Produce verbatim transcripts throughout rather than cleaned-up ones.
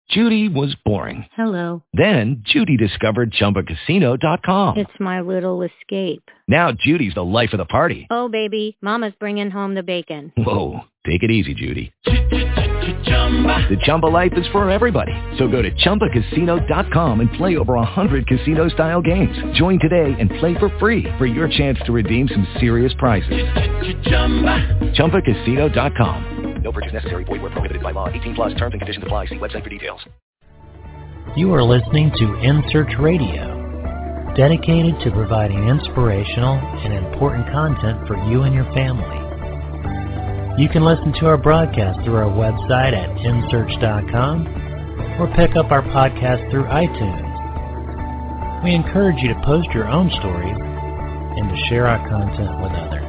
Judy was boring. Hello. Then Judy discovered Chumba Casino dot com. It's my little escape. Now Judy's the life of the party. Oh, baby, mama's bringing home the bacon. Whoa, take it easy, Judy. The Chumba life is for everybody. So go to Chumba Casino dot com and play over one hundred casino-style games. Join today and play for free for your chance to redeem some serious prizes. Chumba Casino dot com. No purchase necessary. Void where prohibited by law. eighteen plus terms and conditions apply. See website for details. You are listening to In Search Radio, dedicated to providing inspirational and important content for you and your family. You can listen to our broadcast through our website at in search dot com or pick up our podcast through iTunes. We encourage you to post your own stories and to share our content with others.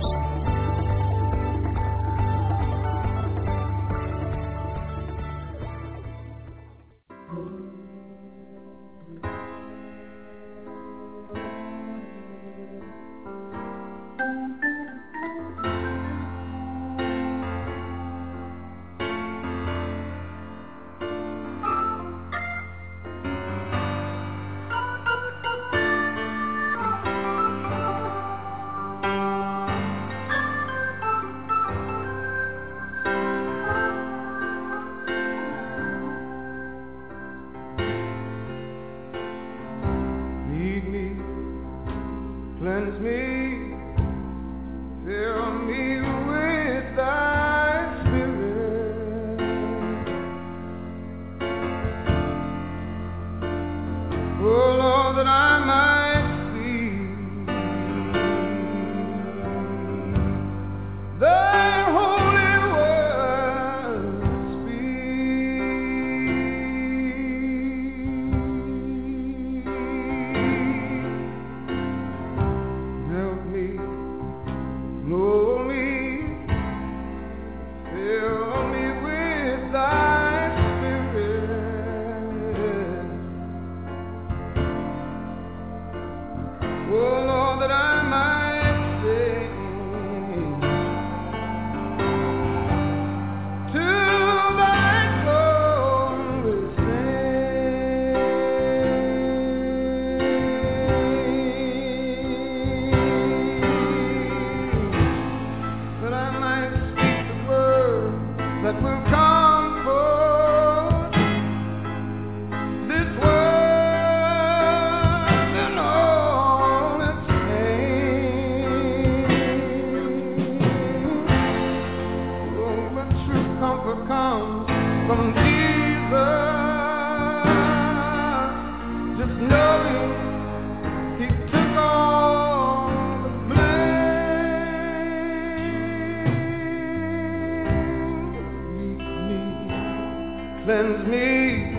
Cleanse me,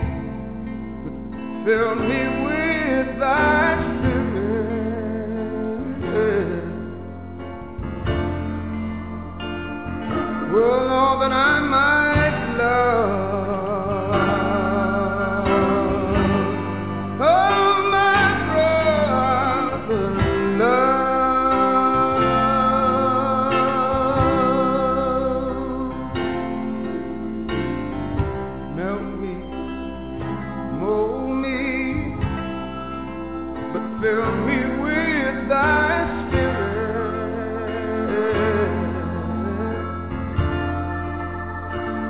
fill me with thy spirit. Well, all that I might love. Oh, my brother, love. Melt me, mold me, but fill me with thy spirit.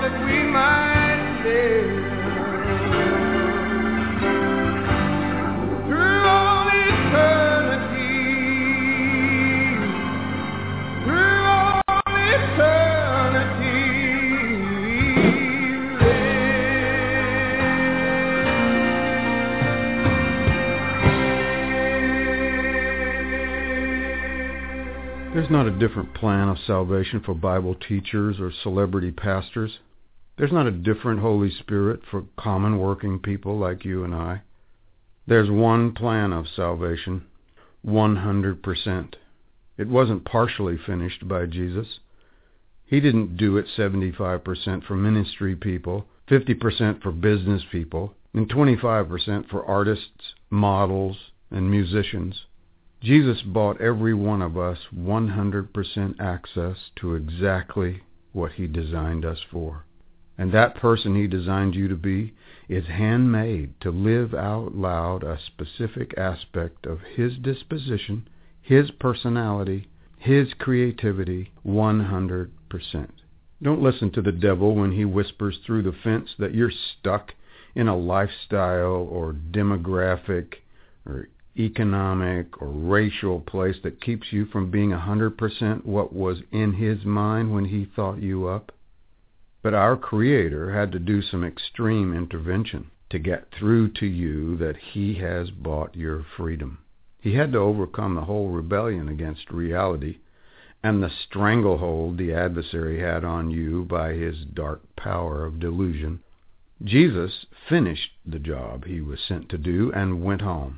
that we might live. Through all eternity, through all eternity, There's not a different plan of salvation for Bible teachers or celebrity pastors. There's not a different Holy Spirit for common working people like you and I. There's one plan of salvation, one hundred percent. It wasn't partially finished by Jesus. He didn't do it seventy-five percent for ministry people, fifty percent for business people, and twenty-five percent for artists, models, and musicians. Jesus bought every one of us one hundred percent access to exactly what he designed us for. And that person he designed you to be is handmade to live out loud a specific aspect of his disposition, his personality, his creativity, one hundred percent. Don't listen to the devil when he whispers through the fence that you're stuck in a lifestyle or demographic or economic or racial place that keeps you from being one hundred percent what was in his mind when he thought you up. But our Creator had to do some extreme intervention to get through to you that he has bought your freedom. He had to overcome the whole rebellion against reality and the stranglehold the adversary had on you by his dark power of delusion. Jesus finished the job he was sent to do and went home.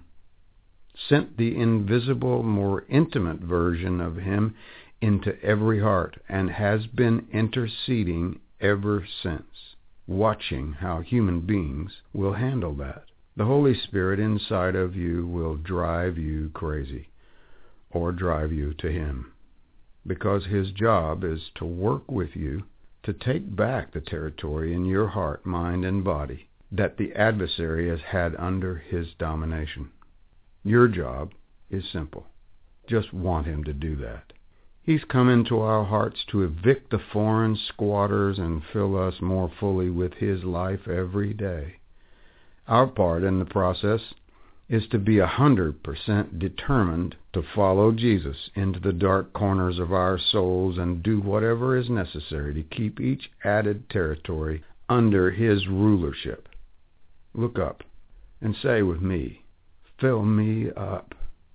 Sent the invisible, more intimate version of him into every heart, and has been interceding ever since, watching how human beings will handle that. The Holy Spirit inside of you will drive you crazy, or drive you to him, because his job is to work with you to take back the territory in your heart, mind, and body that the adversary has had under his domination. Your job is simple. Just want him to do that. He's come into our hearts to evict the foreign squatters and fill us more fully with his life every day. Our part in the process is to be a hundred percent determined to follow Jesus into the dark corners of our souls and do whatever is necessary to keep each added territory under his rulership. Look up and say with me, fill me up.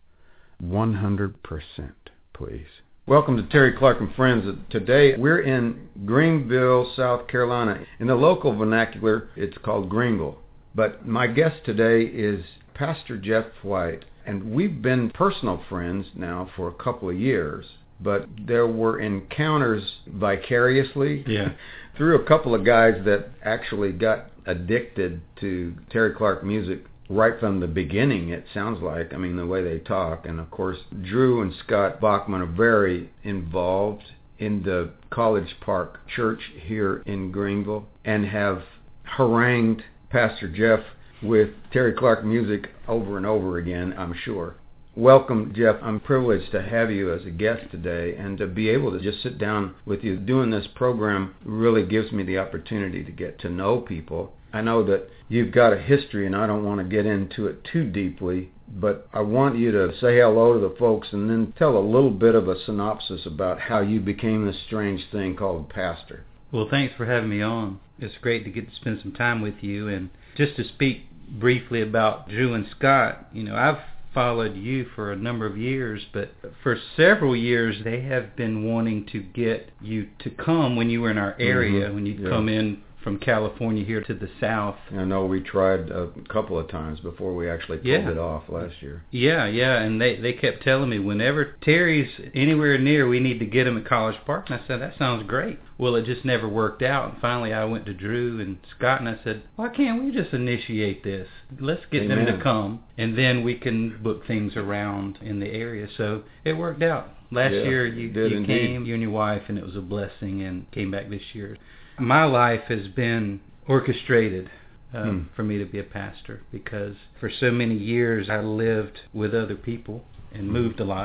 one hundred percent, please. Welcome to Terry Clark and Friends. Today we're in Greenville, South Carolina. In the local vernacular, it's called Greenville. But my guest today is Pastor Jeff White, and we've been personal friends now for a couple of years. But there were encounters vicariously yeah. through a couple of guys that actually got addicted to Terry Clark music right from the beginning, it sounds like. I mean, the way they talk. And, of course, Drew and Scott Bachman are very involved in the College Park Church here in Greenville and have harangued Pastor Jeff with Terry Clark music over and over again, I'm sure. Welcome, Jeff. I'm privileged to have you as a guest today and to be able to just sit down with you. Doing this program really gives me the opportunity to get to know people. I know that you've got a history, and I don't want to get into it too deeply, but I want you to say hello to the folks and then tell a little bit of a synopsis about how you became this strange thing called a pastor. Well, thanks for having me on. It's great to get to spend some time with you. And just to speak briefly about Drew and Scott, you know, I've followed you for a number of years, but for several years they have been wanting to get you to come when you were in our area, mm-hmm. when you'd yeah. come in from California here to the south. I know we tried a couple of times before we actually pulled yeah. it off last year. Yeah, yeah, and they, they kept telling me whenever Terry's anywhere near, we need to get him at College Park. And I said, that sounds great. Well, it just never worked out. And finally I went to Drew and Scott and I said, why can't we just initiate this? Let's get Amen. them to come, and then we can book things around in the area. So it worked out. Last yeah, year you, you came, you and your wife, and it was a blessing, and came back this year. My life has been orchestrated uh, hmm. for me to be a pastor, because for so many years I lived with other people and moved a lot.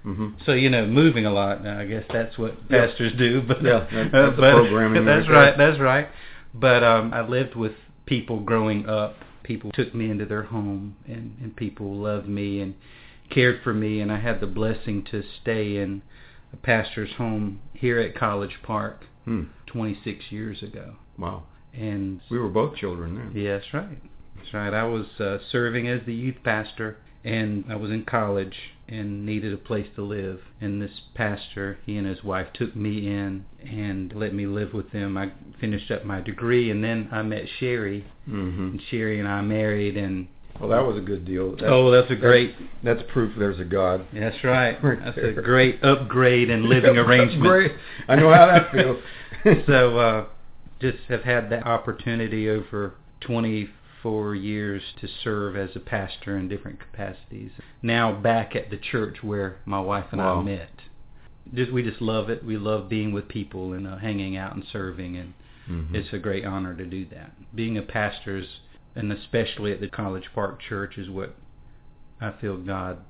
Mm-hmm. So, you know, moving a lot. Now, I guess that's what Yeah. pastors do. But, Yeah, that's, uh, that's the but, programming. That's right right, there. that's right. But um, I lived with people growing up. People took me into their home, and, and people loved me and cared for me, and I had the blessing to stay in a pastor's home here at College Park Hmm. twenty-six years ago. Wow. And We were both children then. yeah, that's right. That's right. I was uh, serving as the youth pastor, and I was in college and needed a place to live. And this pastor, he and his wife took me in and let me live with them. I finished up my degree, and then I met Sherry, Mm-hmm. and Sherry and I married. And Well, that was a good deal. That's, oh, that's a great. That's, that's proof there's a God. That's right. Right That's there. a great upgrade in living arrangement. Great. I know how that feels. So, uh, just have had that opportunity over twenty-four years to serve as a pastor in different capacities. Now back at the church where my wife and Wow. I met. Just, we just love it. We love being with people and uh, hanging out and serving, and Mm-hmm. it's a great honor to do that. Being a pastor, is, and especially at the College Park Church, is what I feel God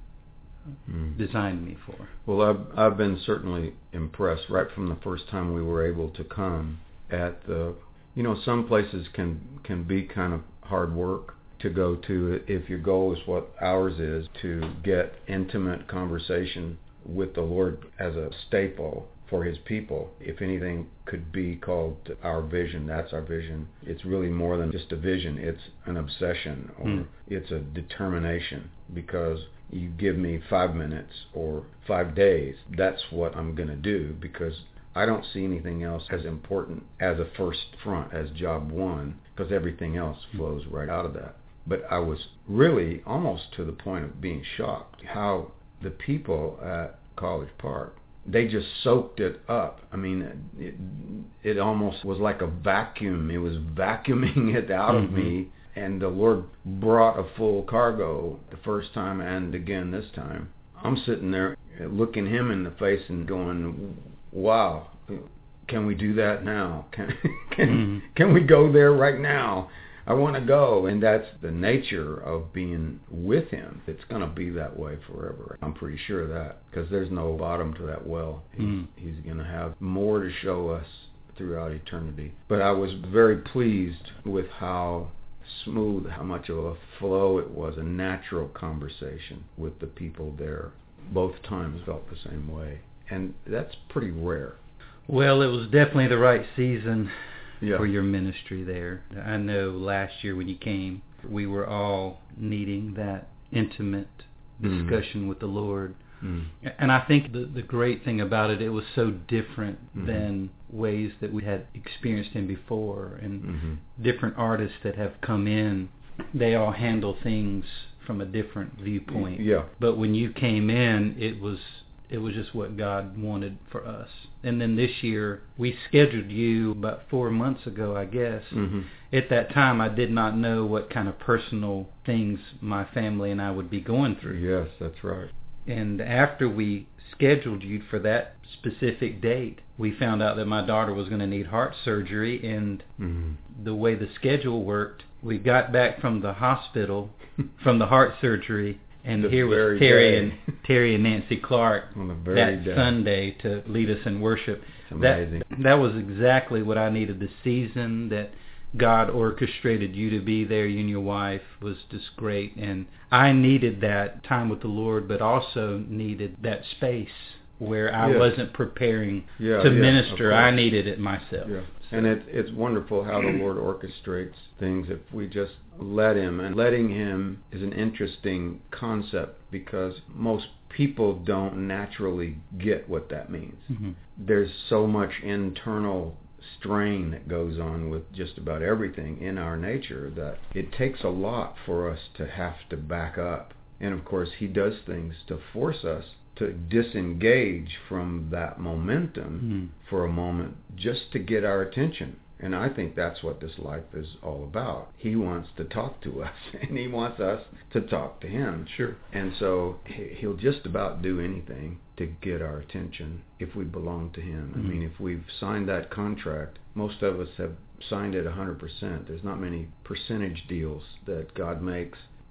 Mm. designed me for. Well, I've, I've been certainly impressed right from the first time we were able to come at the, you know, some places can, can be kind of hard work to go to if your goal is what ours is, to get intimate conversation with the Lord as a staple for his people. If anything could be called our vision, that's our vision. It's really more than just a vision. It's an obsession, or Mm. it's a determination, because you give me five minutes or five days, that's what I'm going to do, because I don't see anything else as important as a first front, as job one, because everything else flows right out of that. But I was really almost to the point of being shocked how the people at College Park, they just soaked it up. I mean, it, it almost was like a vacuum. It was vacuuming it out Mm-hmm. of me. And the Lord brought a full cargo the first time and again this time. I'm sitting there looking him in the face and going, wow, can we do that now? Can can, Mm-hmm. can we go there right now? I want to go. And that's the nature of being with him. It's going to be that way forever. I'm pretty sure of that, because there's no bottom to that well. He's, Mm. he's going to have more to show us throughout eternity. But I was very pleased with how smooth, how much of a flow it was, a natural conversation with the people there. Both times felt the same way. And that's pretty rare. Well, it was definitely the right season Yeah. for your ministry there. I know last year when you came, we were all needing that intimate Mm. discussion with the Lord. Mm. And I think the the great thing about it, it was so different Mhm. than ways that we had experienced him before. And Mm-hmm. different artists that have come in, they all handle things from a different viewpoint. Yeah. But when you came in, it was it was just what God wanted for us. And then this year, we scheduled you about four months ago, I guess. Mm-hmm. At that time, I did not know what kind of personal things my family and I would be going through. Yes, that's right. And after we scheduled you for that specific date, we found out that my daughter was going to need heart surgery, and Mm-hmm. the way the schedule worked, we got back from the hospital, from the heart surgery, and The here was very Terry day. and Terry and Nancy Clark On the very that day. Sunday to lead us in worship. It's That amazing. that was exactly what I needed. The season that God orchestrated you to be there, you and your wife, was just great. And I needed that time with the Lord, but also needed that space where I Yes. wasn't preparing Yeah, to yeah, minister. of I course. needed it myself. Yeah. And it, it's wonderful how the Lord orchestrates things if we just let him. And letting him is an interesting concept, because most people don't naturally get what that means. Mm-hmm. There's so much internal strain that goes on with just about everything in our nature that it takes a lot for us to have to back up. And of course, he does things to force us to disengage from that momentum Mm. for a moment, just to get our attention. And I think that's what this life is all about. He wants to talk to us, and he wants us to talk to him. Sure. And so he- he'll just about do anything to get our attention if we belong to him. Mhm. I mean, if we've signed that contract, most of us have signed it one hundred percent. There's not many percentage deals that God makes.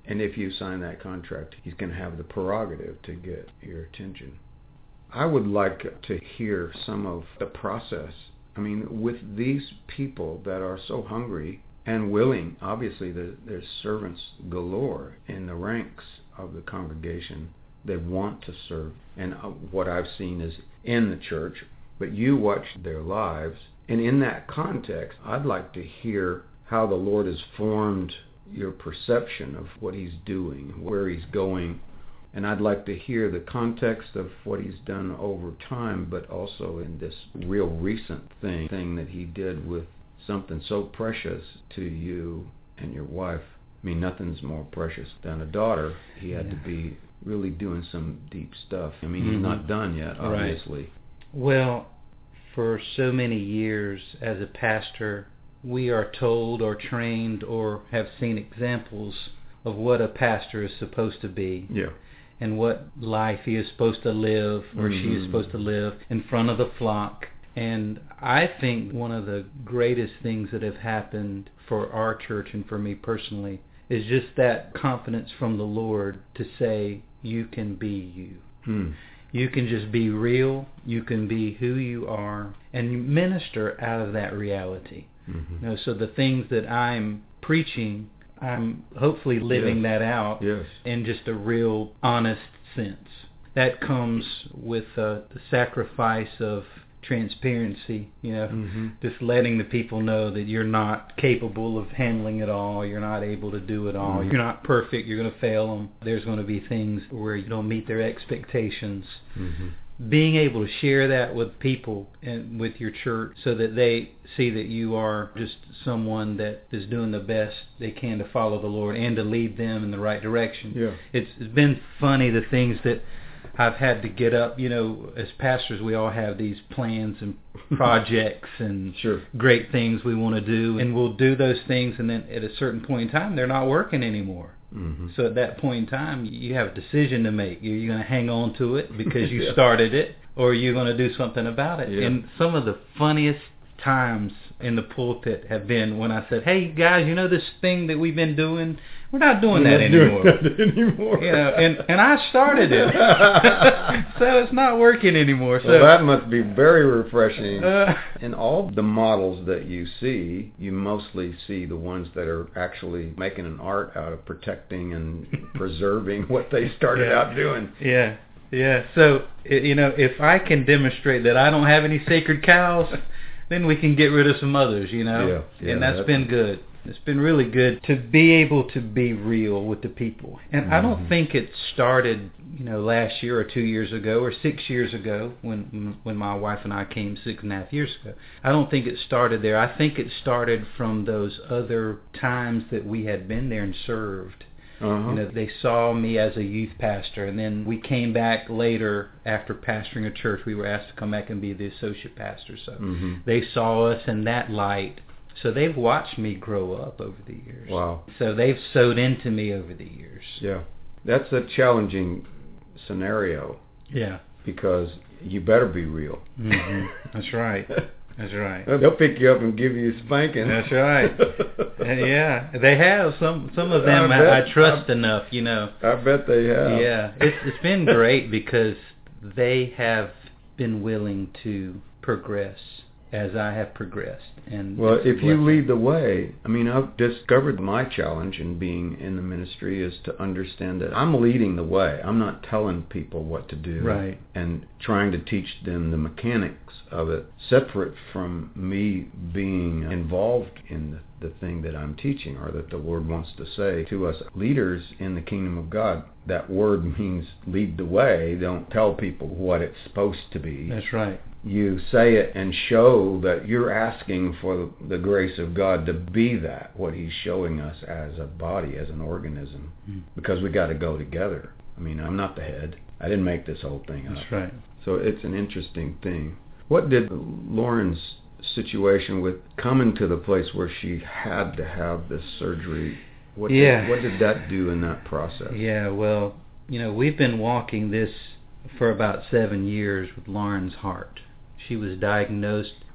And if you sign that contract, he's going to have the prerogative to get your attention. I would like to hear some of the process. I mean, with these people that are so hungry and willing, obviously there's servants galore in the ranks of the congregation. They want to serve. And what I've seen is in the church, but you watch their lives. And in that context, I'd like to hear how the Lord has formed your perception of what he's doing, where he's going. And I'd like to hear the context of what he's done over time, but also in this real recent thing, thing that he did with something so precious to you and your wife. I mean, nothing's more precious than a daughter. He had yeah. to be really doing some deep stuff. I mean, mm-hmm. he's not done yet, obviously. Right. Well, for so many years as a pastor, we are told or trained or have seen examples of what a pastor is supposed to be. Yeah. And what life he is supposed to live or mm-hmm. she is supposed to live in front of the flock. And I think one of the greatest things that have happened for our church and for me personally is just that confidence from the Lord to say, you can be you. Hmm. You can just be real. You can be who you are and minister out of that reality. Mm-hmm. You know, so the things that I'm preaching, I'm hopefully living yes. that out yes. in just a real honest sense. That comes with uh, the sacrifice of transparency, you know, mm-hmm. just letting the people know that you're not capable of handling it all, you're not able to do it all, mm-hmm. you're not perfect, you're going to fail them, there's going to be things where you don't meet their expectations. Mm-hmm. Being able to share that with people and with your church so that they see that you are just someone that is doing the best they can to follow the Lord and to lead them in the right direction. Yeah. It's, it's been funny, the things that I've had to get up. You know, as pastors, we all have these plans and projects and sure. great things we want to do, and we'll do those things, and then at a certain point in time, they're not working anymore. Mm-hmm. So at that point in time, you have a decision to make. You're, you're going to hang on to it because you yeah. started it, or you're going to do something about it. Yeah. And some of the funniest times in the pulpit have been when I said, hey, guys, you know this thing that we've been doing? We're not doing We're that not anymore. Doing that anymore. You know, and, and I started it. So it's not working anymore. So well, that must be very refreshing. Uh, In all the models that you see, you mostly see the ones that are actually making an art out of protecting and preserving what they started yeah. out doing. Yeah, yeah. So, you know, if I can demonstrate that I don't have any sacred cows, then we can get rid of some others, you know. Yeah, yeah, and that's, that's been good. It's been really good to be able to be real with the people. And mm-hmm. I don't think it started, you know, last year or two years ago or six years ago when when my wife and I came six and a half years ago. I don't think it started there. I think it started from those other times that we had been there and served. Uh-huh. You know, they saw me as a youth pastor, and then we came back later after pastoring a church. We were asked to come back and be the associate pastor. So mm-hmm. they saw us in that light. So they've watched me grow up over the years. Wow. So they've sowed into me over the years. Yeah. That's a challenging scenario. Yeah. Because you better be real. Mm-hmm. That's right. That's right. They'll pick you up and give you a spanking. That's right. Yeah. They have. Some some of them I, bet, I trust I, enough, you know. I bet they have. Yeah. It's It's been great because they have been willing to progress as I have progressed. And well, if you lead the way, I mean, I've discovered my challenge in being in the ministry is to understand that I'm leading the way. I'm not telling people what to do. Right. And trying to teach them the mechanics of it, separate from me being involved in the, the thing that I'm teaching or that the Lord wants to say to us. Leaders in the kingdom of God, that word means lead the way. Don't tell people what it's supposed to be. That's right. You say it and show that you're asking for the grace of God to be that, what he's showing us as a body, as an organism, mm. because we got to go together. I mean, I'm not the head. I didn't make this whole thing up. That's right. So it's an interesting thing. What did Lauren's situation with coming to the place where she had to have this surgery, what, yeah. did, what did that do in that process? Yeah, well, you know, we've been walking this for about seven years with Lauren's heart. She was diagnosed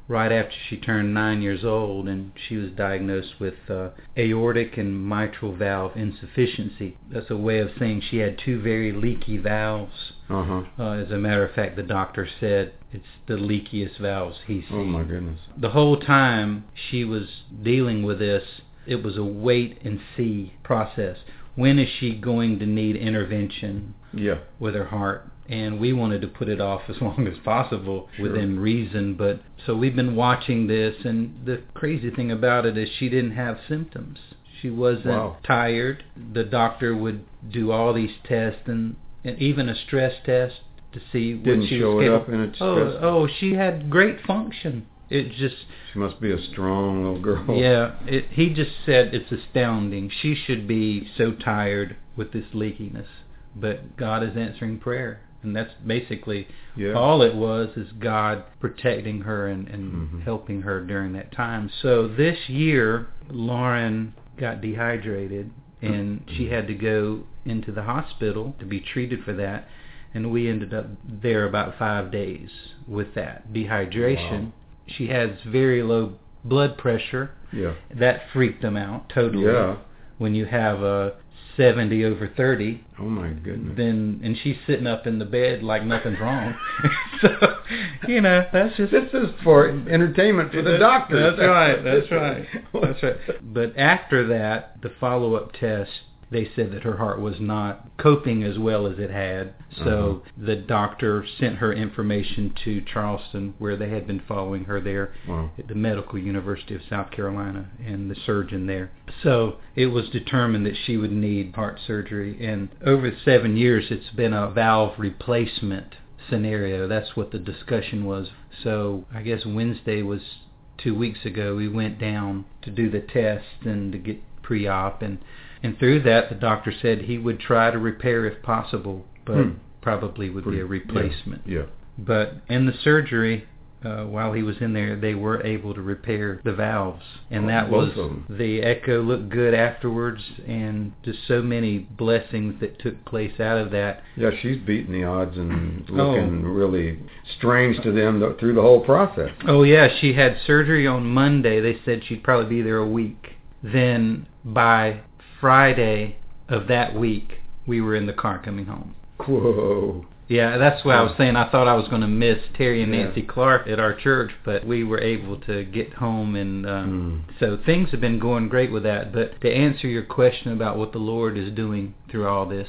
right after she turned nine years old, and she was diagnosed with uh, aortic and mitral valve insufficiency. That's a way of saying she had two very leaky valves. Uh-huh. Uh, as a matter of fact, the doctor said it's the leakiest valves he's seen. Oh, my goodness. The whole time she was dealing with this, it was a wait and see process. When is she going to need intervention yeah. with her heart? And we wanted to put it off as long as possible Sure. within reason. But so we've been watching this, and the crazy thing about it is she didn't have symptoms. She wasn't Wow. tired. The doctor would do all these tests, and, and even a stress test to see Didn't what she show was it capable. up in a oh, stress. oh, she had great function. It just She must be a strong little girl. yeah. It, he just said it's astounding. She should be so tired with this leakiness, but God is answering prayer. And that's basically Yeah. all it was, is God protecting her and, and Mm-hmm. helping her during that time. So this year, Lauren got dehydrated, and she had to go into the hospital to be treated for that. And we ended up there about five days with that dehydration. Wow. She has very low blood pressure. Yeah. That freaked them out totally. Yeah. When you have a seventy over thirty, Oh, my goodness. then and she's sitting up in the bed like nothing's wrong. So, you know, that's just This is for entertainment for the doctors. That's right. That's right. That's right. But after that, the follow-up test, they said that her heart was not coping as well as it had. So Uh-huh. the doctor sent her information to Charleston, where they had been following her there Wow. at the Medical University of South Carolina, and the surgeon there. So it was determined that she would need heart surgery. And over seven years, it's been a valve replacement scenario. That's what the discussion was. So I guess Wednesday was two weeks ago. We went down to do the test and to get pre-op, and And through that, the doctor said he would try to repair if possible, but Hmm. probably would be a replacement. Yeah. But in the surgery, uh, while he was in there, they were able to repair the valves. And Oh, that both was, of them. the echo looked good afterwards, and just so many blessings that took place out of that. Yeah, she's beating the odds and Oh. looking really strange to them th- through the whole process. Oh yeah, she had surgery on Monday. They said she'd probably be there a week. Then by Friday of that week, we were in the car coming home. Whoa. Yeah, that's what I was saying. I thought I was going to miss Terry and Yeah. Nancy Clark at our church, but we were able to get home, and um, Mm. so things have been going great with that. But to answer your question about what the Lord is doing through all this,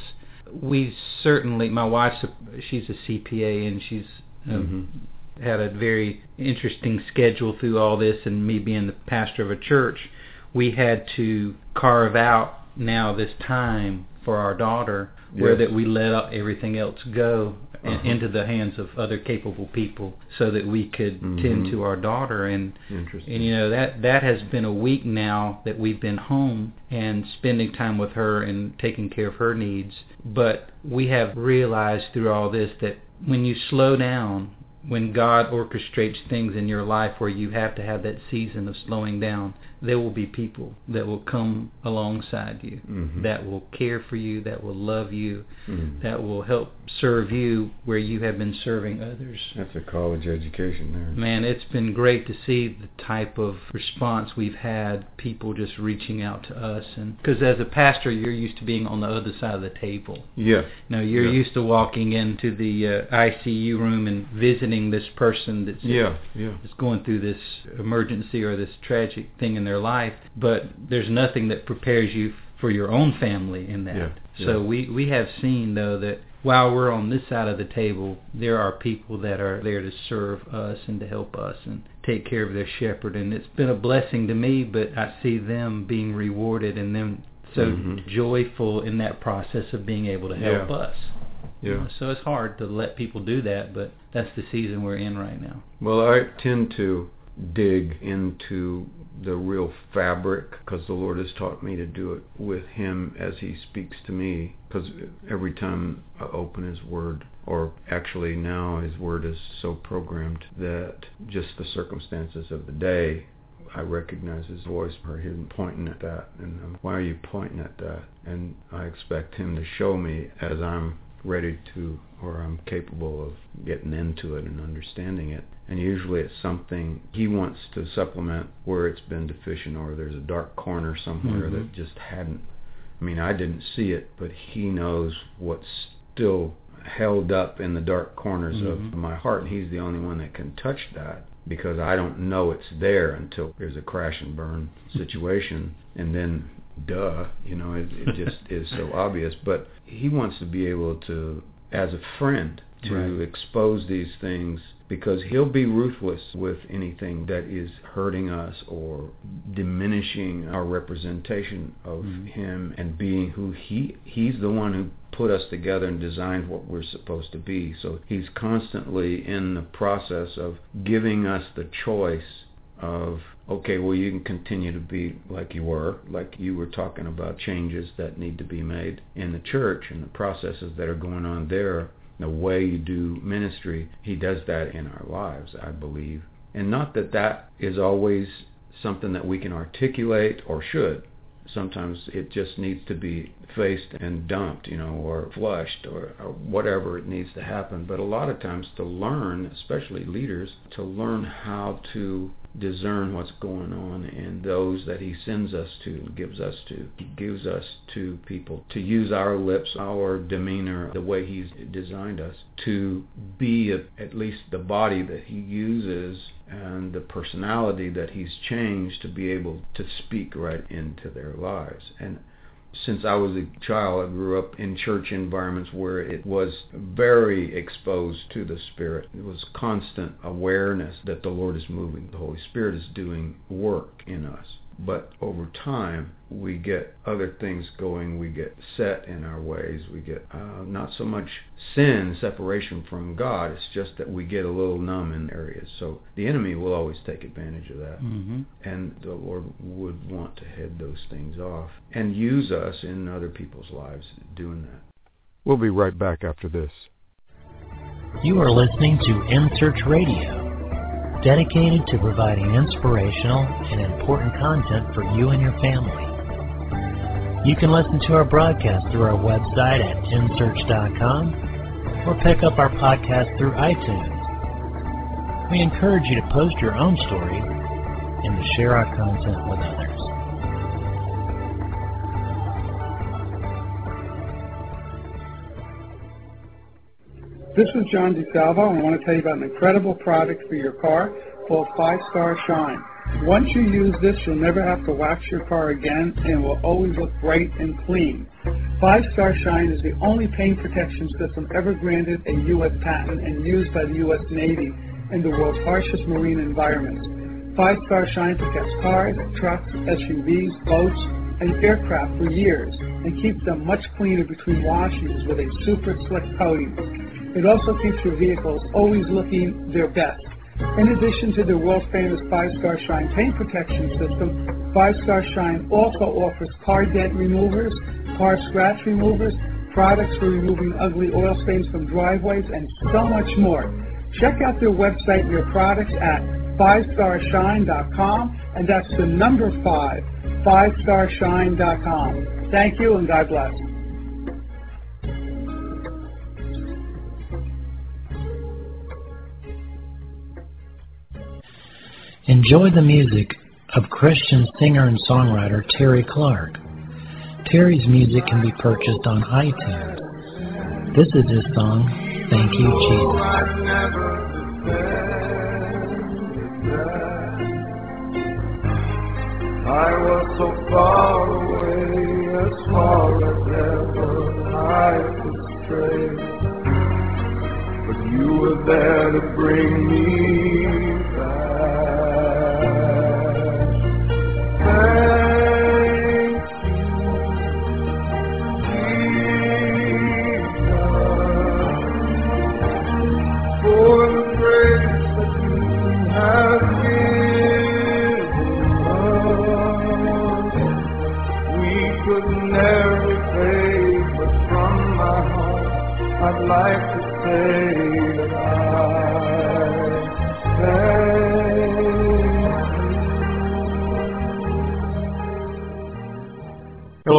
we certainly, my wife's, a, she's a C P A, and she's um, Mhm. had a very interesting schedule through all this, and me being the pastor of a church, we had to carve out now this time for our daughter, where Yes. that we let up everything else go in- Uh-huh. into the hands of other capable people, so that we could Mhm. tend to our daughter. And Interesting. and you know that that has been a week now that we've been home and spending time with her and taking care of her needs. But we have realized through all this that when you slow down, when God orchestrates things in your life where you have to have that season of slowing down, there will be people that will come alongside you, Mhm. that will care for you, that will love you, Mhm. that will help serve you where you have been serving others. That's a college education there. Man, it's been great to see the type of response we've had, people just reaching out to us. And because as a pastor, you're used to being on the other side of the table. Yeah. You know, you're Yeah. used to walking into the uh, I C U room and visiting this person that's Yeah. Yeah. is going through this emergency or this tragic thing in their life, but there's nothing that prepares you for your own family in that. Yeah, So yeah. we, we have seen, though, that while we're on this side of the table, there are people that are there to serve us and to help us and take care of their shepherd. And it's been a blessing to me, but I see them being rewarded and them so Mhm. joyful in that process of being able to help Yeah. us. Yeah. So it's hard to let people do that, but that's the season we're in right now. Well, I tend to dig into the real fabric because the Lord has taught me to do it with Him as He speaks to me. Because every time I open His Word, or actually now His Word is so programmed that just the circumstances of the day, I recognize His voice, or Him pointing at that, and um, why are you pointing at that? And I expect Him to show me as I'm ready to, or I'm capable of getting into it and understanding it. And usually it's something he wants to supplement where it's been deficient, or there's a dark corner somewhere mm-hmm. that just hadn't. I mean, I didn't see it, but he knows what's still held up in the dark corners mm-hmm. of my heart, and he's the only one that can touch that, because I don't know it's there until there's a crash and burn situation, and then, duh, you know, it, it just is so obvious. But he wants to be able to, as a friend, to right. expose these things, because he'll be ruthless with anything that is hurting us or diminishing our representation of mm-hmm. him and being who he he's the one who put us together and designed what we're supposed to be. So he's constantly in the process of giving us the choice of, okay, well, you can continue to be like you were, like you were talking about changes that need to be made in the church and the processes that are going on there. The way you do ministry, he does that in our lives, I believe. And not that that is always something that we can articulate or should. Sometimes it just needs to be faced and dumped, you know, or flushed, or, or whatever it needs to happen. But a lot of times to learn, especially leaders, to learn how to discern what's going on in those that he sends us to and gives us to. He gives us to people to use our lips, our demeanor, the way he's designed us, to be a, at least the body that he uses and the personality that he's changed to be able to speak right into their lives. And since I was a child, I grew up in church environments where it was very exposed to the Spirit. It was constant awareness that the Lord is moving. The Holy Spirit is doing work in us. But over time, we get other things going. We get set in our ways. We get uh, not so much sin, separation from God. It's just that we get a little numb in areas. So the enemy will always take advantage of that. Mm-hmm. And the Lord would want to head those things off and use us in other people's lives doing that. We'll be right back after this. You are listening to InSearch Radio, dedicated to providing inspirational and important content for you and your family. You can listen to our broadcast through our website at in search dot com or pick up our podcast through iTunes. We encourage you to post your own story and to share our content with others. This is John DeSalvo, and I want to tell you about an incredible product for your car called Five Star Shine. Once you use this, you'll never have to wax your car again, and it will always look bright and clean. Five Star Shine is the only paint protection system ever granted a U S patent and used by the U S Navy in the world's harshest marine environments. Five Star Shine protects cars, trucks, S U Vs, boats, and aircraft for years and keeps them much cleaner between washings with a super slick coating. It also keeps your vehicles always looking their best. In addition to the world-famous Five Star Shine paint protection system, Five Star Shine also offers car dent removers, car scratch removers, products for removing ugly oil stains from driveways, and so much more. Check out their website and their products at five star shine dot com, and that's the number five, five star shine dot com. Thank you, and God bless. Enjoy the music of Christian singer and songwriter Terry Clark. Terry's music can be purchased on iTunes. This is his song, Thank You, Jesus. I was so far away, as far as ever I could stray, but you were there to bring me back. I'd like to say that I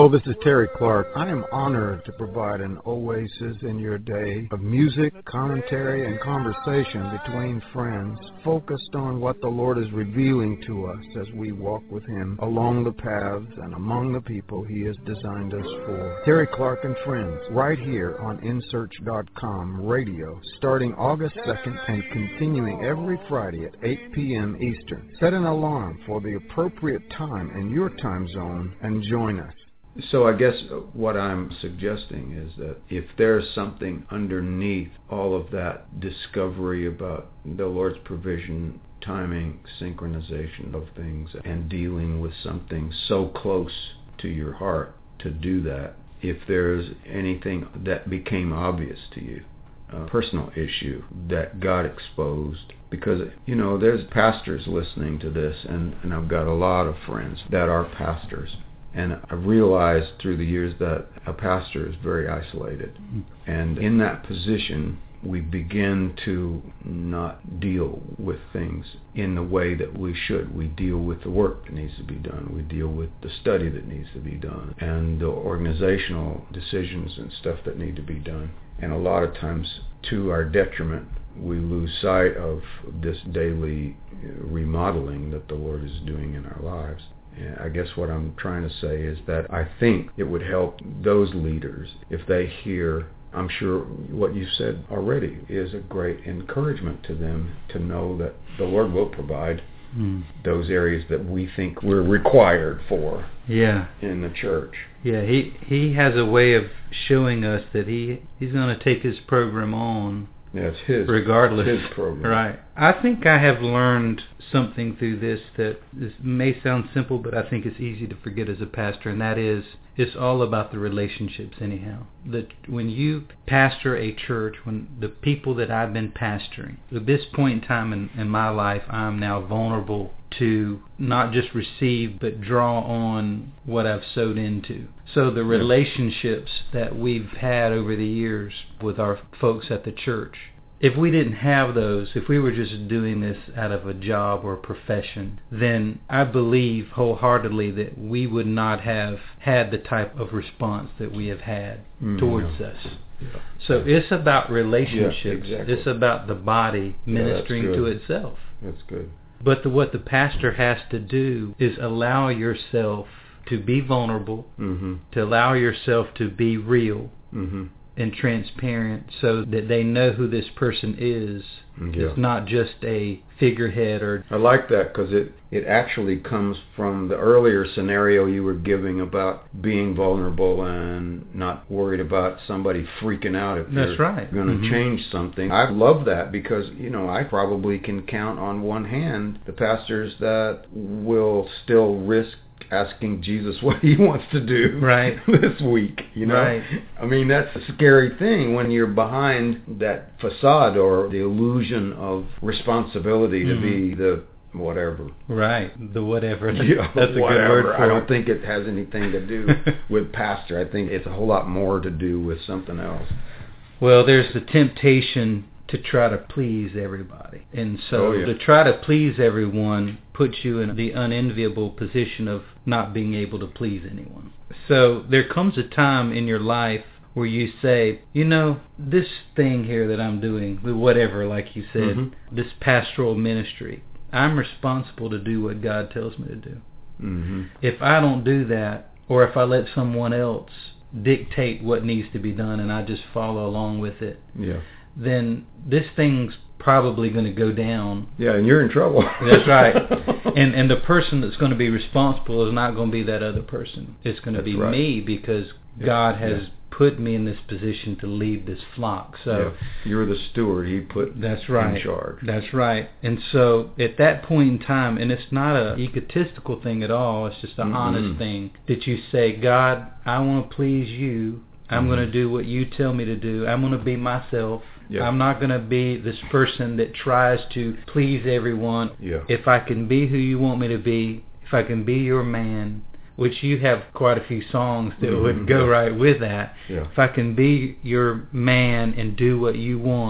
Hello, this is Terry Clark. I am honored to provide an oasis in your day of music, commentary, and conversation between friends, focused on what the Lord is revealing to us as we walk with Him along the paths and among the people He has designed us for. Terry Clark and Friends, right here on in search dot com radio, starting August second and continuing every Friday at eight p.m. Eastern. Set an alarm for the appropriate time in your time zone and join us. So I guess what I'm suggesting is that if there's something underneath all of that discovery about the Lord's provision, timing, synchronization of things, and dealing with something so close to your heart to do that, if there's anything that became obvious to you, a personal issue that got exposed, because, you know, there's pastors listening to this, and, and I've got a lot of friends that are pastors. And I've realized through the years that a pastor is very isolated. And in that position, we begin to not deal with things in the way that we should. We deal with the work that needs to be done. We deal with the study that needs to be done and the organizational decisions and stuff that need to be done. And a lot of times, to our detriment, we lose sight of this daily remodeling that the Lord is doing in our lives. And I guess what I'm trying to say is that I think it would help those leaders if they hear, I'm sure what you said already is a great encouragement to them to know that the Lord will provide mm. those areas that we think we're required for yeah. in the church. Yeah, he, he has a way of showing us that he, he's going to take his program on. Yeah, it's his, regardless. his program. Right. I think I have learned something through this that this may sound simple, but I think it's easy to forget as a pastor, and that is it's all about the relationships anyhow. That when you pastor a church, when the people that I've been pastoring, at this point in time in, in my life, I'm now vulnerable to not just receive, but draw on what I've sowed into. So the relationships that we've had over the years with our folks at the church, if we didn't have those, if we were just doing this out of a job or a profession, then I believe wholeheartedly that we would not have had the type of response that we have had mm, towards yeah. us. Yeah. So it's about relationships. Yeah, exactly. It's about the body ministering yeah, to itself. That's good. But the, what the pastor has to do is allow yourself to be vulnerable, mm-hmm. to allow yourself to be real mm-hmm. and transparent so that they know who this person is. Yeah. It's not just a figurehead. Or I like that because it, it actually comes from the earlier scenario you were giving about being vulnerable and not worried about somebody freaking out if That's you're right. going to mm-hmm. change something. I love that because, you know, I probably can count on one hand the pastors that will still risk asking Jesus what he wants to do right. this week, you know? Right. I mean, that's a scary thing when you're behind that facade or the illusion of responsibility mm-hmm. to be the whatever. Right, the whatever. Yeah, that's a whatever. good word for I don't it. think it has anything to do with pastor. I think it's a whole lot more to do with something else. Well, there's the temptation to try to please everybody. And so oh, yeah. to try to please everyone puts you in the unenviable position of not being able to please anyone. So there comes a time in your life where you say, you know, this thing here that I'm doing, whatever, like you said, mm-hmm. this pastoral ministry, I'm responsible to do what God tells me to do. Mm-hmm. If I don't do that, or if I let someone else dictate what needs to be done and I just follow along with it, yeah. then this thing's probably going to go down. Yeah, and you're in trouble. That's right. And and the person that's going to be responsible is not going to be that other person. It's going to that's be right. me because yeah. God has yeah. put me in this position to lead this flock. So yeah. you're the steward he put that's right. in charge. That's right. And so at that point in time, and it's not a egotistical thing at all, it's just an mm-hmm. honest thing, that you say, God, I want to please you. I'm mm-hmm. going to do what you tell me to do. I'm going to be myself. Yeah. I'm not going to be this person that tries to please everyone. Yeah. If I can be who you want me to be, if I can be your man, which you have quite a few songs that mm-hmm. would go yeah. right with that. Yeah. If I can be your man and do what you want,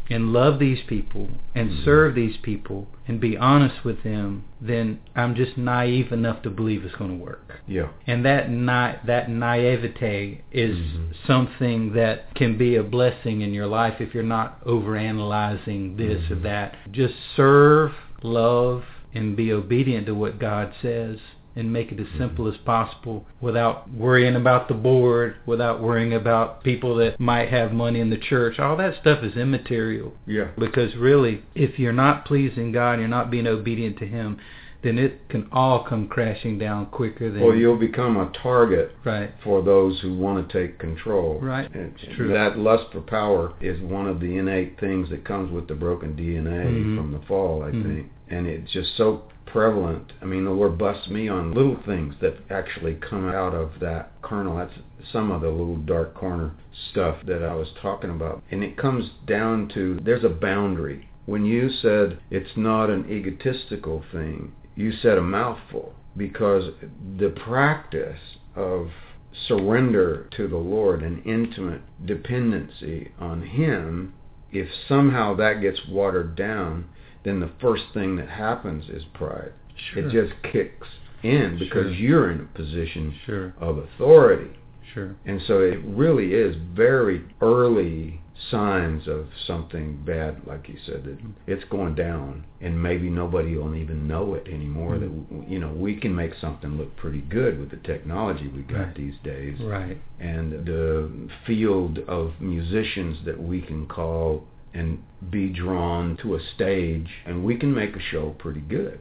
and love these people and mm-hmm. serve these people and be honest with them, then I'm just naive enough to believe it's going to work. Yeah. And that na- that naivete is mm-hmm. something that can be a blessing in your life if you're not overanalyzing this mm-hmm. or that. Just serve, love, and be obedient to what God says, and make it as simple as possible without worrying about the board, without worrying about people that might have money in the church. All that stuff is immaterial. Yeah. Because really, if you're not pleasing God, you're not being obedient to Him, then it can all come crashing down quicker than... Well, you'll become a target right. for those who want to take control. Right. It's true. That lust for power is one of the innate things that comes with the broken D N A mm-hmm. from the fall, I mm-hmm. think. And it's just so prevalent. I mean, the Lord busts me on little things that actually come out of that kernel. That's some of the little dark corner stuff that I was talking about. And it comes down to, there's a boundary. When you said it's not an egotistical thing, you said a mouthful, because the practice of surrender to the Lord and intimate dependency on Him, if somehow that gets watered down, then the first thing that happens is pride. Sure. It just kicks in because sure. you're in a position sure. of authority. Sure. And so it really is very early signs of something bad, like you said, that it's going down, and maybe nobody will even know it anymore. Mm-hmm. That, you know, we can make something look pretty good with the technology we got right. these days, right? And the field of musicians that we can call and be drawn to a stage, and we can make a show pretty good.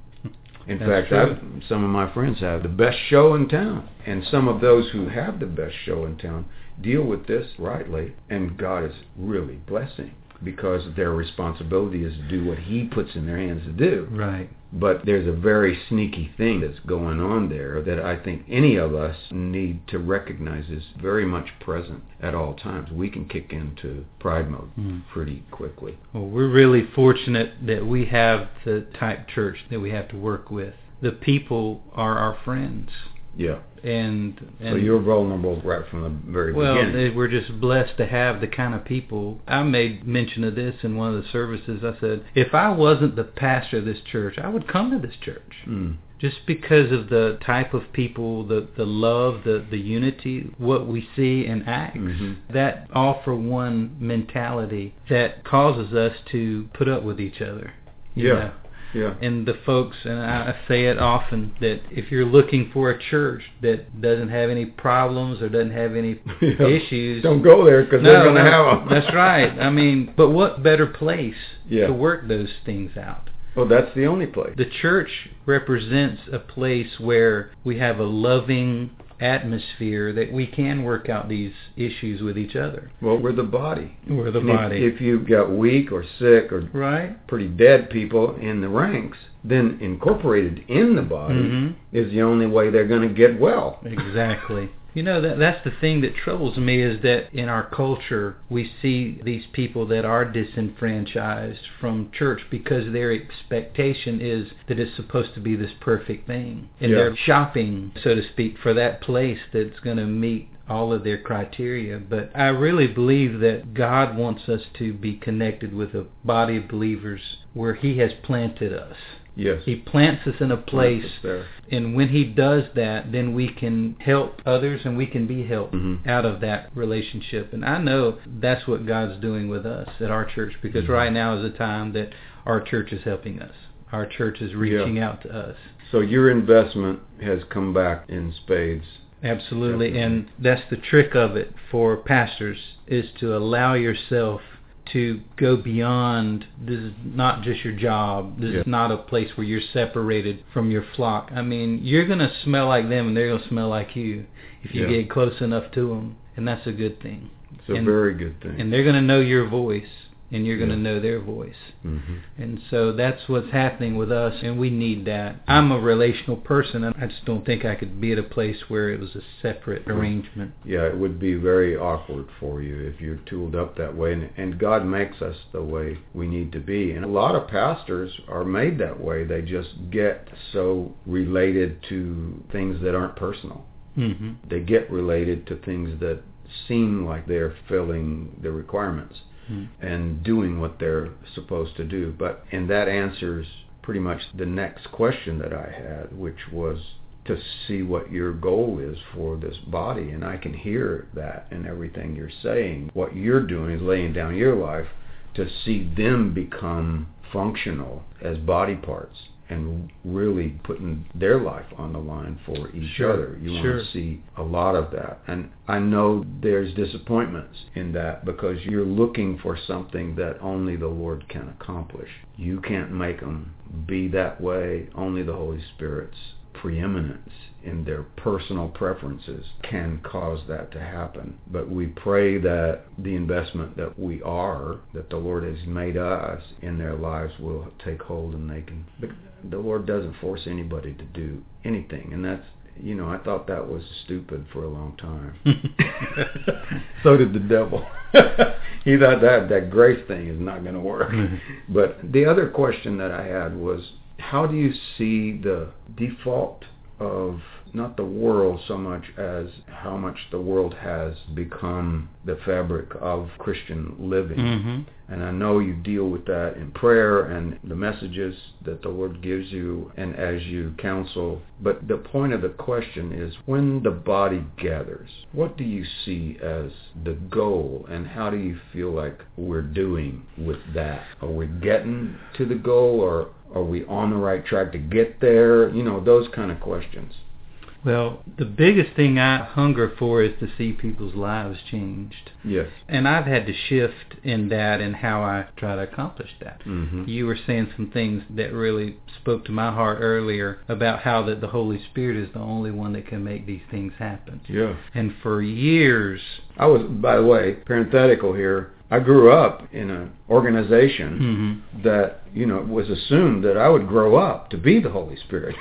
In fact, I've, some of my friends have the best show in town, and some of those who have the best show in town deal with this rightly, and God is really blessing, because their responsibility is to do what He puts in their hands to do. Right. But there's a very sneaky thing that's going on there that I think any of us need to recognize is very much present at all times. We can kick into pride mode mm. pretty quickly. Well, we're really fortunate that we have the type church that we have to work with. The people are our friends. Yeah. And, and so you're vulnerable right from the very well, beginning. Well, we're just blessed to have the kind of people. I made mention of this in one of the services. I said, if I wasn't the pastor of this church, I would come to this church. Mm. Just because of the type of people, the, the love, the, the unity, what we see in Acts, mm-hmm. that all-for-one mentality that causes us to put up with each other. Yeah. know? Yeah. And the folks, and I say it often, that if you're looking for a church that doesn't have any problems or doesn't have any yeah. issues, don't go there, because no, they're going to no, have them. That's right. I mean, but what better place yeah. to work those things out? Well, that's the only place. The church represents a place where we have a loving atmosphere that we can work out these issues with each other. Well, we're the body. We're the and body. If, if you've got weak or sick or right. pretty dead people in the ranks, then incorporated in the body mm-hmm. is the only way they're going to get well. Exactly. You know, that that's the thing that troubles me, is that in our culture we see these people that are disenfranchised from church because their expectation is that it's supposed to be this perfect thing. And yeah. they're shopping, so to speak, for that place that's going to meet all of their criteria. But I really believe that God wants us to be connected with a body of believers where He has planted us. Yes. He plants us in a place, there. And when He does that, then we can help others and we can be helped mm-hmm. out of that relationship. And I know that's what God's doing with us at our church, because mm-hmm. right now is a time that our church is helping us. Our church is reaching yeah. out to us. So your investment has come back in spades. Absolutely. Definitely. And that's the trick of it for pastors, is to allow yourself to go beyond. This is not just your job. This yeah. is not a place where you're separated from your flock. I mean, you're going to smell like them and they're going to smell like you if you yeah. get close enough to them. And that's a good thing. It's a and, very good thing. And they're going to know your voice, and you're going to yeah. know their voice. Mm-hmm. And so that's what's happening with us, and we need that. I'm a relational person, and I just don't think I could be at a place where it was a separate arrangement. Yeah, it would be very awkward for you if you're tooled up that way. And, and God makes us the way we need to be. And a lot of pastors are made that way. They just get so related to things that aren't personal. Mm-hmm. They get related to things that seem like they're filling the requirements. mm. and doing what they're supposed to do. But and that answers pretty much the next question that I had, which was to see what your goal is for this body. And I can hear that in everything you're saying. What you're doing is laying down your life to see them become functional as body parts and really putting their life on the line for each sure, other. You sure. want to see a lot of that. And I know there's disappointments in that because you're looking for something that only the Lord can accomplish. You can't make them be that way. Only the Holy Spirit's preeminence in their personal preferences can cause that to happen. But we pray that the investment that we are, that the Lord has made us in their lives, will take hold, and they can. But the Lord doesn't force anybody to do anything, and that's, you know, I thought that was stupid for a long time. So did the devil. He thought that that grace thing is not going to work. But the other question that I had was, how do you see the default of not the world so much as how much the world has become the fabric of Christian living? Mm-hmm. And I know you deal with that in prayer and the messages that the Lord gives you and as you counsel. But the point of the question is, when the body gathers, what do you see as the goal, and how do you feel like we're doing with that? Are we getting to the goal, or are we on the right track to get there? You know, those kind of questions. Well, the biggest thing I hunger for is to see people's lives changed. Yes. And I've had to shift in that and how I try to accomplish that. Mm-hmm. You were saying some things that really spoke to my heart earlier about how that the Holy Spirit is the only one that can make these things happen. Yeah. And for years... I was, by the way, parenthetical here, I grew up in an organization mm-hmm. that, you know, it was assumed that I would grow up to be the Holy Spirit.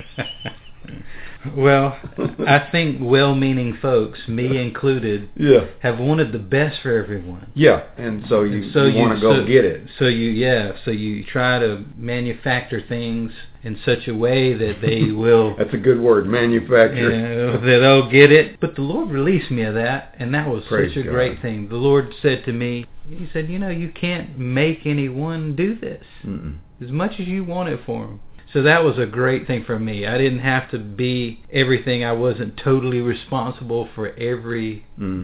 Well, I think well-meaning folks, me included, yeah. have wanted the best for everyone. Yeah, and so you, and so you, you want to go so, get it. So you, yeah, so you try to manufacture things in such a way that they will... That's a good word, manufacture. You know, that they'll get it. But the Lord released me of that, and that was Praise such a God. great thing. The Lord said to me, He said, you know, you can't make anyone do this. Mm-mm. As much as you want it for them. So that was a great thing for me. I didn't have to be everything. I wasn't totally responsible for everybody's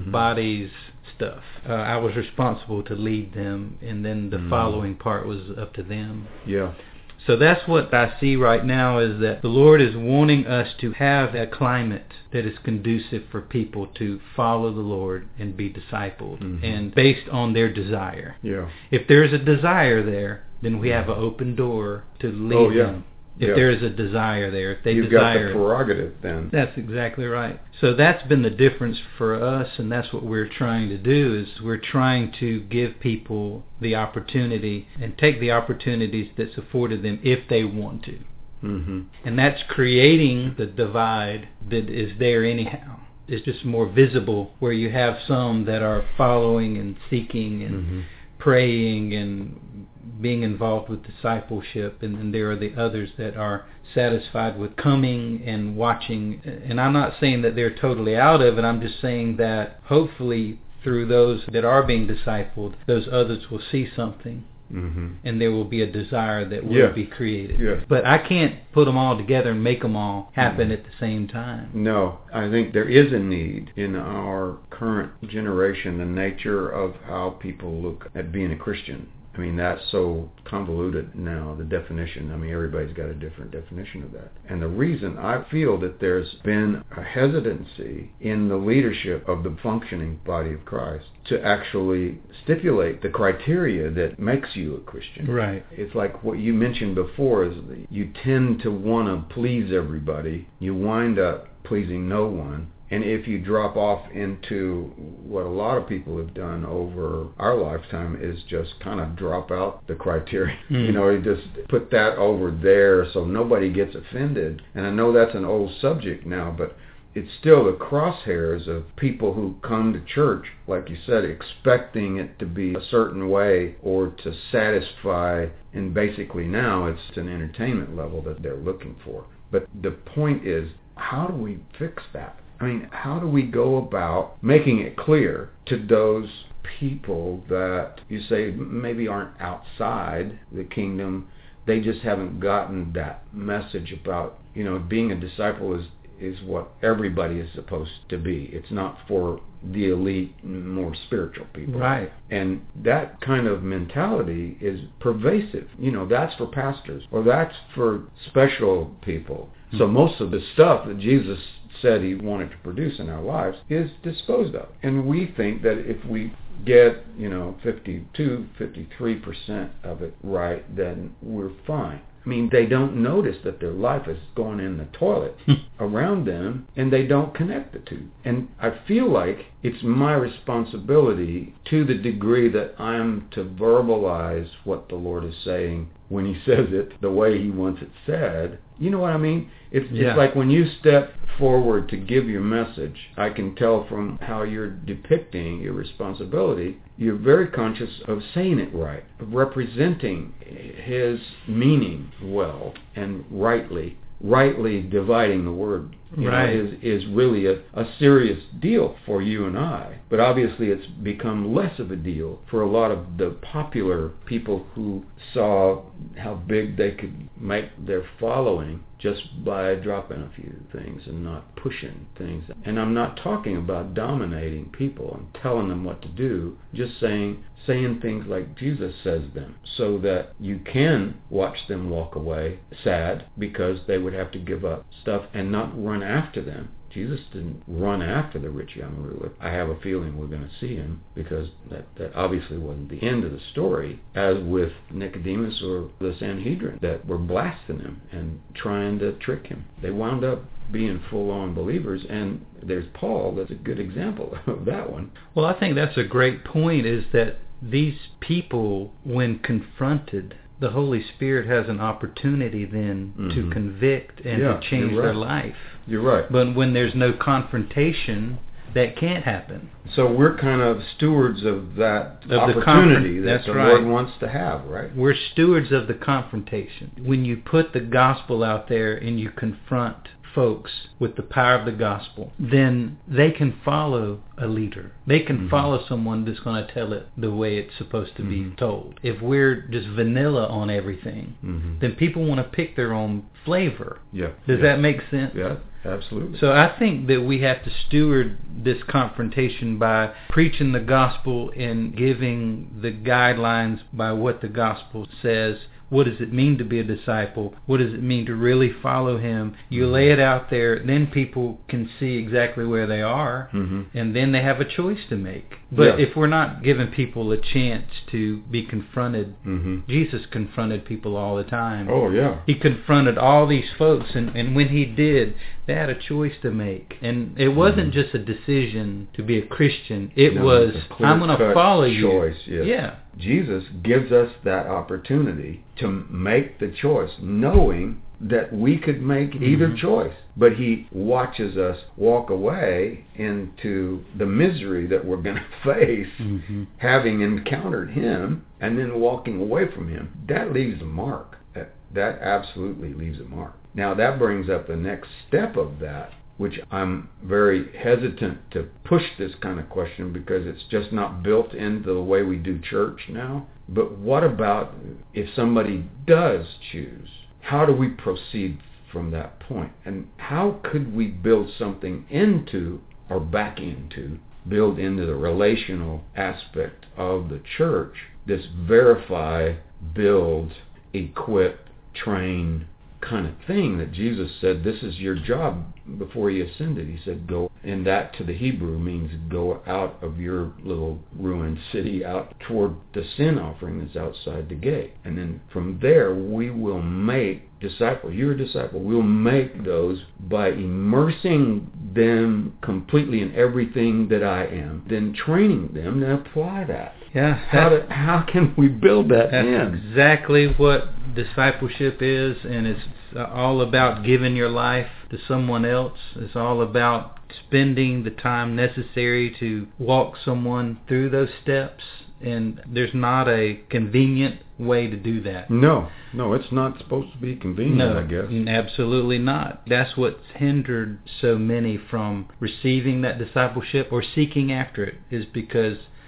mm-hmm. stuff. Uh, I was responsible to lead them, and then the mm-hmm. following part was up to them. Yeah. So that's what I see right now, is that the Lord is wanting us to have a climate that is conducive for people to follow the Lord and be discipled, mm-hmm. and based on their desire. Yeah. If there's a desire there, then we have an open door to lead oh, yeah. them. If yeah. there is a desire there, if they You've desire, got the prerogative then. That's exactly right. So that's been the difference for us, and that's what we're trying to do, is we're trying to give people the opportunity and take the opportunities that's afforded them if they want to. Mm-hmm. And that's creating the divide that is there anyhow. It's just more visible, where you have some that are following and seeking and mm-hmm. praying and being involved with discipleship, and then there are the others that are satisfied with coming and watching. And I'm not saying that they're totally out of it. I'm just saying that hopefully through those that are being discipled, those others will see something. Mm-hmm. And there will be a desire that will yeah. be created. Yeah. But I can't put them all together and make them all happen mm-hmm. at the same time. No, I think there is a need in our current generation, the nature of how people look at being a Christian. I mean, that's so convoluted now, the definition. I mean, everybody's got a different definition of that. And the reason I feel that there's been a hesitancy in the leadership of the functioning body of Christ to actually stipulate the criteria that makes you a Christian. Right. It's like what you mentioned before, is that you tend to want to please everybody. You wind up pleasing no one. And if you drop off into what a lot of people have done over our lifetime, is just kind of drop out the criteria. Mm. You know, you just put that over there so nobody gets offended. And I know that's an old subject now, but it's still the crosshairs of people who come to church, like you said, expecting it to be a certain way or to satisfy. And basically now it's an entertainment level that they're looking for. But the point is, how do we fix that? I mean, how do we go about making it clear to those people that you say maybe aren't outside the kingdom. They just haven't gotten that message about, you know, being a disciple is is what everybody is supposed to be. It's not for the elite, more spiritual people. Right. And that kind of mentality is pervasive. You know, that's for pastors, or that's for special people. Mm-hmm. So most of the stuff that Jesus said he wanted to produce in our lives is disposed of. And we think that if we get, you know, fifty-two, fifty-three percent of it right, then we're fine. I mean, they don't notice that their life is going in the toilet around them, and they don't connect the two. And I feel like it's my responsibility, to the degree that I'm to verbalize what the Lord is saying when he says it the way he wants it said. You know what I mean? It's just yeah. like when you step forward to give your message, I can tell from how you're depicting your responsibility, you're very conscious of saying it right, of representing his meaning well and rightly. Rightly dividing the word, you right. know, is, is really a, a serious deal for you and I. But obviously it's become less of a deal for a lot of the popular people who saw how big they could make their following just by dropping a few things and not pushing things. And I'm not talking about dominating people and telling them what to do, just saying saying things like Jesus says them, so that you can watch them walk away sad because they would have to give up stuff and not run after them. Jesus didn't run after the rich young ruler. I have a feeling we're going to see him, because that, that obviously wasn't the end of the story, as with Nicodemus or the Sanhedrin that were blasting him and trying to trick him. They wound up being full-on believers, and there's Paul that's a good example of that one. Well, I think that's a great point, is that these people, when confronted, the Holy Spirit has an opportunity then mm-hmm. to convict and yeah, to change right. their life. You're right. But when there's no confrontation, that can't happen. So we're kind of stewards of that of opportunity the that that's the right. Lord wants to have, right? We're stewards of the confrontation. When you put the gospel out there and you confront folks with the power of the gospel, then they can follow a leader. They can mm-hmm. follow someone that's going to tell it the way it's supposed to mm-hmm. be told. If we're just vanilla on everything, mm-hmm. then people want to pick their own flavor. Yeah. Does yeah. that make sense? Yeah, absolutely. So I think that we have to steward this confrontation by preaching the gospel and giving the guidelines by what the gospel says. What does it mean to be a disciple? What does it mean to really follow him? You mm-hmm. lay it out there, then people can see exactly where they are, mm-hmm. and then they have a choice to make. But yeah. if we're not giving people a chance to be confronted, mm-hmm. Jesus confronted people all the time. Oh, yeah. He confronted all these folks, and, and when he did, they had a choice to make. And it wasn't mm-hmm. just a decision to be a Christian. It no, was, I'm going to follow you. Choice, yes. Yeah. Jesus gives us that opportunity to make the choice, knowing that we could make either mm-hmm. choice. But he watches us walk away into the misery that we're going to face, mm-hmm. having encountered him, and then walking away from him. That leaves a mark. That, that absolutely leaves a mark. Now that brings up the next step of that, which I'm very hesitant to push this kind of question because it's just not built into the way we do church now. But what about if somebody does choose? How do we proceed from that point? And how could we build something into, or back into, build into the relational aspect of the church, this verify, build, equip, train kind of thing that Jesus said, this is your job before he ascended. He said, go, and that to the Hebrew means go out of your little ruined city out toward the sin offering that's outside the gate. And then from there, we will make disciples. You're a disciple. We'll make those by immersing them completely in everything that I am, then training them to apply that. Yeah. How, do, how can we build that that's in? That's exactly what discipleship is, and it's all about giving your life to someone else. It's all about spending the time necessary to walk someone through those steps, and there's not a convenient way to do that. No, no, it's not supposed to be convenient, no, I guess. Absolutely not. That's what's hindered so many from receiving that discipleship or seeking after it, is because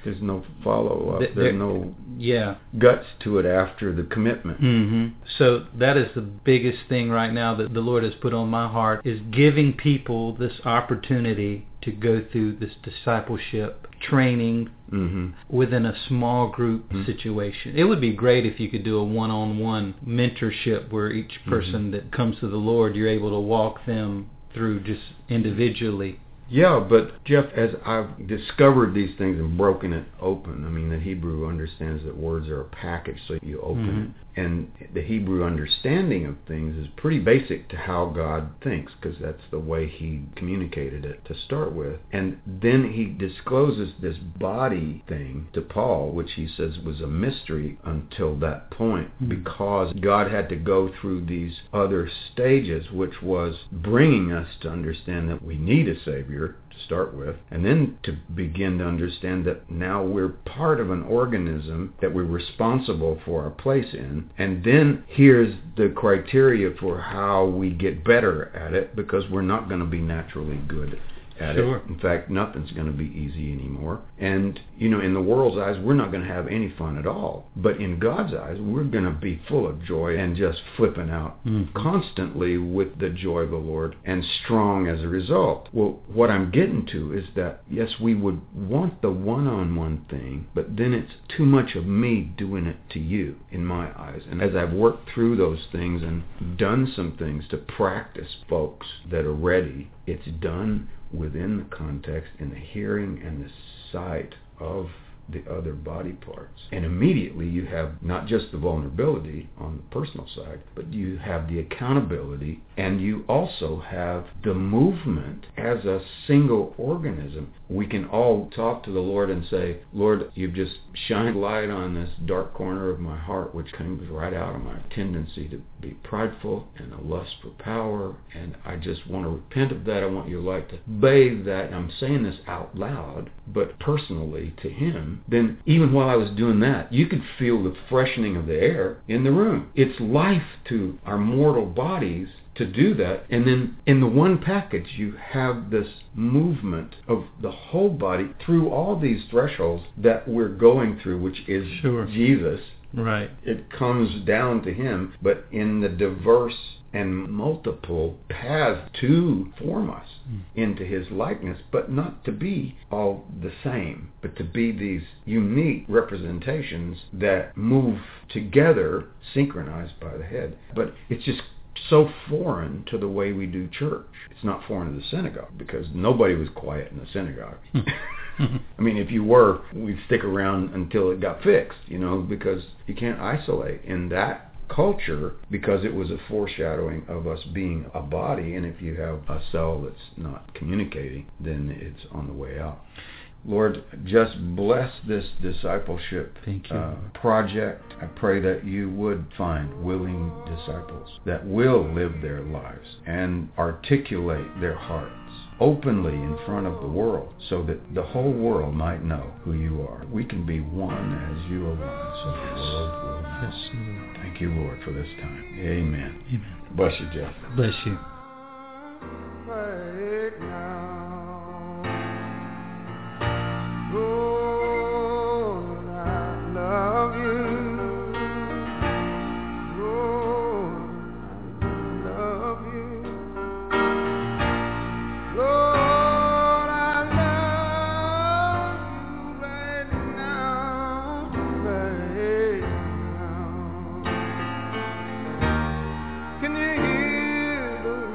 there's no follow-up. Th- there's there, no yeah. guts to it after the commitment. Mm-hmm. So that is the biggest thing right now that the Lord has put on my heart, is giving people this opportunity to go through this discipleship training mm-hmm. within a small group mm-hmm. situation. It would be great if you could do a one-on-one mentorship where each person mm-hmm. that comes to the Lord, you're able to walk them through just individually. Yeah, but Jeff, as I've discovered these things and broken it open, I mean, the Hebrew understands that words are a package, so you open mm-hmm. it. And the Hebrew understanding of things is pretty basic to how God thinks, because that's the way he communicated it to start with. And then he discloses this body thing to Paul, which he says was a mystery until that point, mm-hmm. because God had to go through these other stages, which was bringing us to understand that we need a Savior to start with, and then to begin to understand that now we're part of an organism that we're responsible for our place in, and then here's the criteria for how we get better at it, because we're not going to be naturally good at sure. it. In fact, nothing's going to be easy anymore. And, you know, in the world's eyes, we're not going to have any fun at all. But in God's eyes, we're going to be full of joy and just flipping out mm-hmm. constantly with the joy of the Lord, and strong as a result. Well, what I'm getting to is that, yes, we would want the one-on-one thing, but then it's too much of me doing it to you, in my eyes. And as I've worked through those things and done some things to practice folks that are ready, it's done within the context and the hearing and the sight of the other body parts. And immediately you have not just the vulnerability on the personal side, but you have the accountability, and you also have the movement as a single organism. We can all talk to the Lord and say, Lord, you've just shined light on this dark corner of my heart, which comes right out of my tendency to be prideful and a lust for power, and I just want to repent of that. I want your light to bathe that. And I'm saying this out loud, but personally to him. Then even while I was doing that, you could feel the freshening of the air in the room. It's life to our mortal bodies to do that. And then in the one package, you have this movement of the whole body through all these thresholds that we're going through, which is sure. Jesus. Right. It comes down to him, but in the diverse and multiple paths to form us mm. into his likeness, but not to be all the same, but to be these unique representations that move together, synchronized by the head. But it's just so foreign to the way we do church. It's not foreign to the synagogue, because nobody was quiet in the synagogue. I mean, if you were, we'd stick around until it got fixed, you know, because you can't isolate in that culture, because it was a foreshadowing of us being a body, and if you have a cell that's not communicating, then it's on the way out. Lord, just bless this discipleship uh, project. I pray that you would find willing disciples that will live their lives and articulate their hearts openly in front of the world, so that the whole world might know who you are. We can be one as you are one, so the world will know. Yes, Thank you, Lord, for this time. Amen. Amen. Bless you, Jeff. Bless you. Can you hear the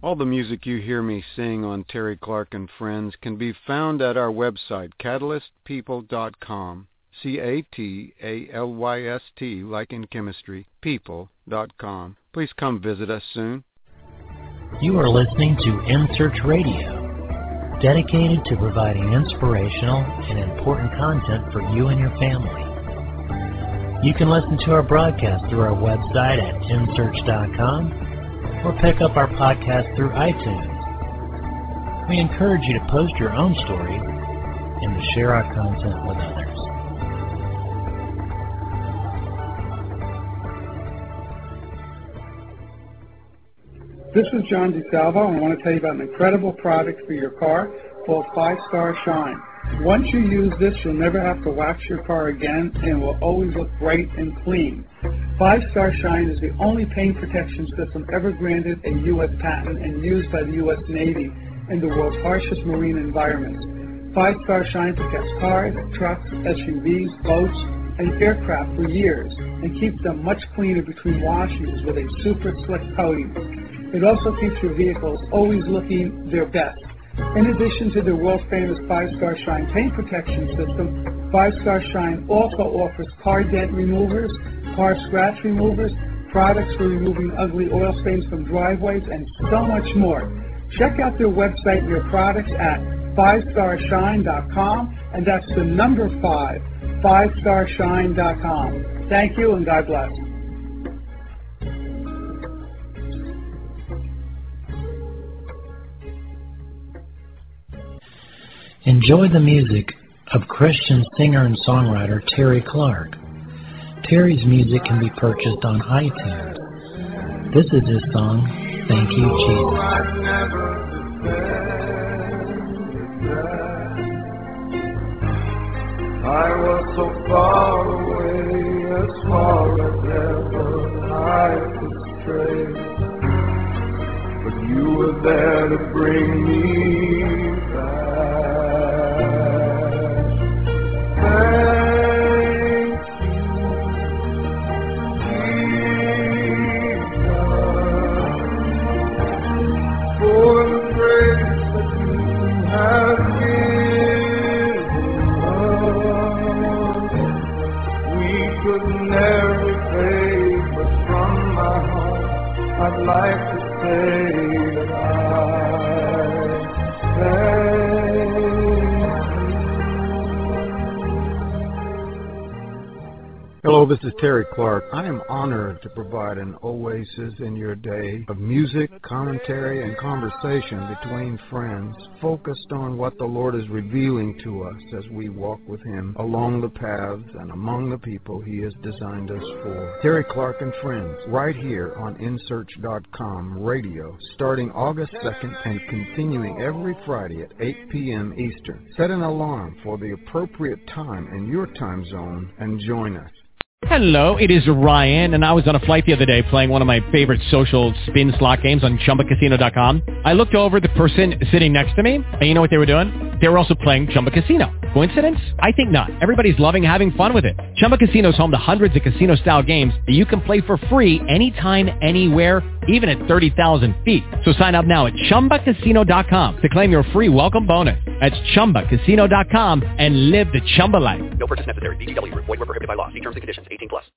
All the music you hear me sing on Terry Clark and Friends can be found at our website, catalyst people dot com. C A T A L Y S T, like in chemistry, people dot com. Please come visit us soon. You are listening to In Search Radio, dedicated to providing inspirational and important content for you and your family. You can listen to our broadcast through our website at in search dot com or pick up our podcast through iTunes. We encourage you to post your own story and to share our content with others. This is John DeSalvo, and I want to tell you about an incredible product for your car called Five Star Shine. Once you use this, you'll never have to wax your car again, and it will always look bright and clean. Five Star Shine is the only paint protection system ever granted a U S patent and used by the U S Navy in the world's harshest marine environments. Five Star Shine protects cars, trucks, S U Vs, boats, and aircraft for years and keeps them much cleaner between washings with a super slick coating. It also keeps your vehicles always looking their best. In addition to the world-famous Five Star Shine paint protection system, Five Star Shine also offers car dent removers, car scratch removers, products for removing ugly oil stains from driveways, and so much more. Check out their website and their products at five star shine dot com, and that's the number five, five star shine dot com. Thank you, and God bless. Enjoy the music of Christian singer and songwriter Terry Clark. Terry's music can be purchased on iTunes. This is his song, Thank You, Jesus. I was so far away, as far as ever I could stray, but you were there to bring me back. Thank you, Jesus, for the grace that you have given us. We could never repay, but from my heart I'd like to say that I thank you. Hello, this is Terry Clark. I am honored to provide an oasis in your day of music, commentary, and conversation between friends, focused on what the Lord is revealing to us as we walk with Him along the paths and among the people He has designed us for. Terry Clark and Friends, right here on in search dot com radio, starting August second and continuing every Friday at eight p.m. Eastern. Set an alarm for the appropriate time in your time zone and join us. Hello, it is Ryan, and I was on a flight the other day playing one of my favorite social spin slot games on chumba casino dot com. I looked over the person sitting next to me, and you know what they were doing? They were also playing Chumba Casino. Coincidence? I think not. Everybody's loving having fun with it. Chumba Casino is home to hundreds of casino-style games that you can play for free anytime, anywhere, even at thirty thousand feet. So sign up now at chumba casino dot com to claim your free welcome bonus. That's chumba casino dot com and live the Chumba life. No purchase necessary. V G W. Void where prohibited by law. See terms and conditions. eighteen plus.